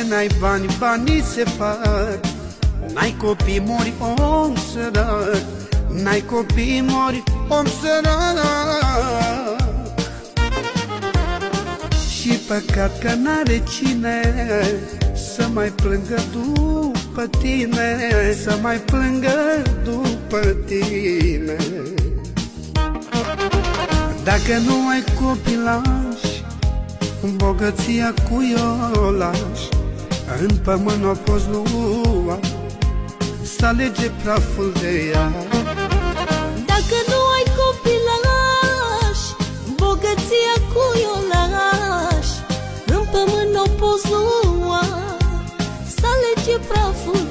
n-ai bani, banii se fac. N-ai copii, mori om sărac. N-ai copii, mori om sărac. Și păcat că n-are cine să mai plângă după tine, să mai plângă după tine. Dacă nu ai copilași, bogăția cui o lași, în pământ o poți lua, să alege praful de ea. Dacă nu ai copilași, bogăția cui o lași, în pământ o poți lua, să alege praful